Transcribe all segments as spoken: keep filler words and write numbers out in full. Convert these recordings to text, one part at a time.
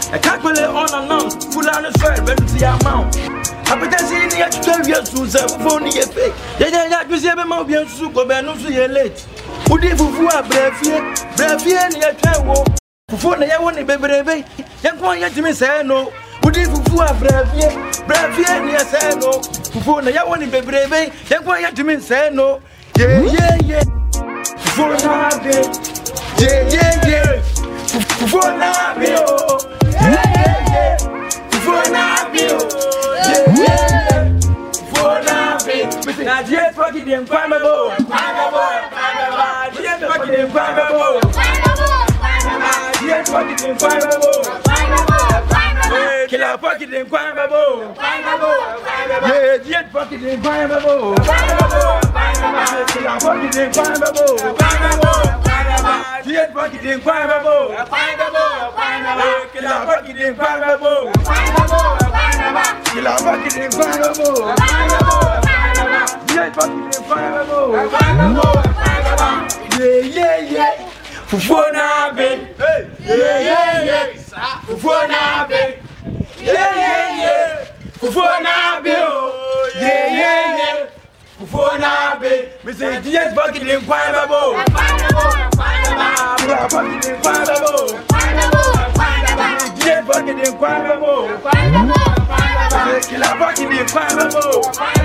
I calculate on and on, full on the sweat, but see amount. I pretend see the twelve years to say phone ye fake. They don't use every mouth bien suko be no so ye late. Udi fufu a brefie, brefie ni ye twa fufu na ye woni bebrebe. Ye kon ye timi say no. Udi fufu a brefie, brefie ni ye say no. Fufu na ye woni bebrebe. Ye kon ye timi say no. Yeah yeah yeah. Fufu na be. Yeah yeah yeah. Fufu na be oh. Yeah yeah yeah. Fufu na be oh. Yeah, yeah, for now, baby. Now, just fucking them climbable. Climbable, just fucking them climbable. Climbable, just fucking them climbable. Climbable, kill our fucking them climbable. Climbable, yeah, just fucking them climbable. Climbable, kill our fucking them climbable. Climbable, just fucking them climbable. Climbable, kill our fucking them climbable. Climbable. You love fucking incredible. Yeah, fucking incredible. Yeah, yeah, yeah. Fufu na be. Yeah, yeah, yeah. Fufu na be. Yeah, yeah, yeah. Fufu na be. Yeah, yeah, yeah. Fufu na be. Me say yes, fucking incredible. Yeah, fucking incredible. Yeah, fucking incredible. Kill a fucking incredible.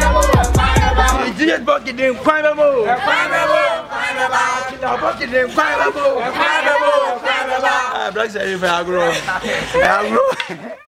Just fucking incredible. Kill a fucking incredible. Black say if I grow, I grow.